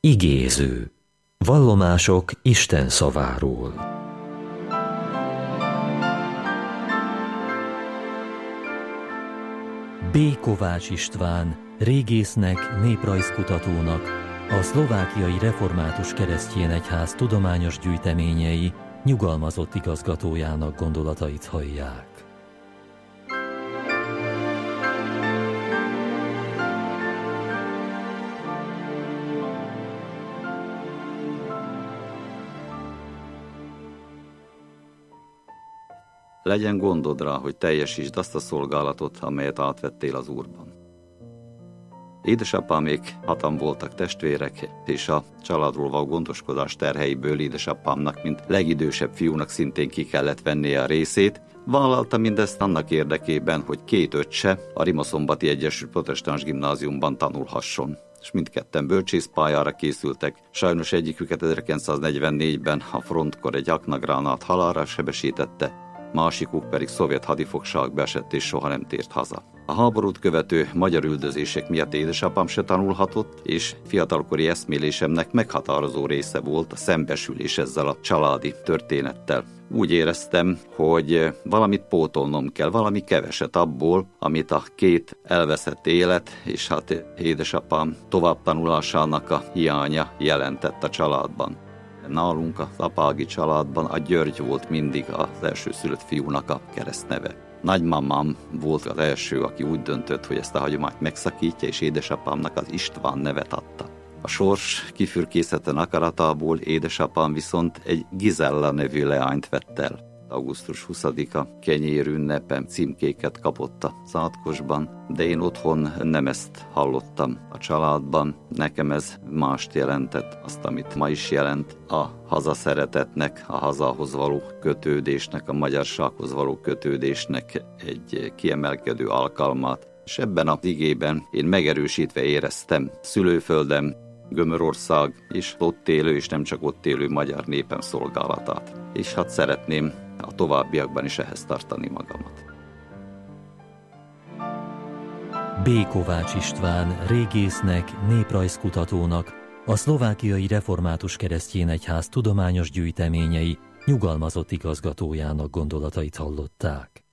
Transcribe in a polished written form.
Igéző. Vallomások Isten szaváról. B. Kovács István, régésznek, néprajzkutatónak, a Szlovákiai Református Keresztény Egyház tudományos gyűjteményei nyugalmazott igazgatójának gondolatait hallják. Legyen gondod rá, hogy teljesítsd azt a szolgálatot, amelyet átvettél az Úrban. Édesapámék hatan voltak testvérek, és a családról való gondoskodás terheiből édesapámnak, mint legidősebb fiúnak szintén ki kellett vennie a részét. Vállalta mindezt annak érdekében, hogy két öccse a Rimoszombati Egyesült Protestáns Gimnáziumban tanulhasson, és mindketten bölcsészpályára készültek. Sajnos egyiküket 1944-ben a frontkor egy aknagránát halálra sebesítette, másikuk pedig szovjet hadifogságba esett és soha nem tért haza. A háborút követő magyar üldözések miatt édesapám se tanulhatott, és fiatalkori eszmélésemnek meghatározó része volt a szembesülés ezzel a családi történettel. Úgy éreztem, hogy valamit pótolnom kell, valami keveset abból, amit a két elveszett élet, és hát édesapám továbbtanulásának a hiánya jelentett a családban. Nálunk az apági családban a György volt mindig az elsőszülött fiúnak a keresztneve. Nagymamám volt az első, aki úgy döntött, hogy ezt a hagyományt megszakítja, és édesapámnak az István nevet adta. A sors kifürkészeten akaratából édesapám viszont egy Gizella nevű leányt vett el. Augusztus 20-a kenyérünnepen címkéket kapott a átkosban, de én otthon nem ezt hallottam a családban. Nekem ez mást jelentett, azt, amit ma is jelent, a hazaszeretetnek, a hazához való kötődésnek, a magyarsághoz való kötődésnek egy kiemelkedő alkalmát. És ebben az igében én megerősítve éreztem szülőföldem, Gömörország és ott élő, és nem csak ott élő magyar népem szolgálatát. És hát szeretném a továbbiakban is ehhez tartani magamat. B. Kovács István, régésznek, néprajzkutatónak, a Szlovákiai Református Keresztény Egyház tudományos gyűjteményei nyugalmazott igazgatójának gondolatait hallották.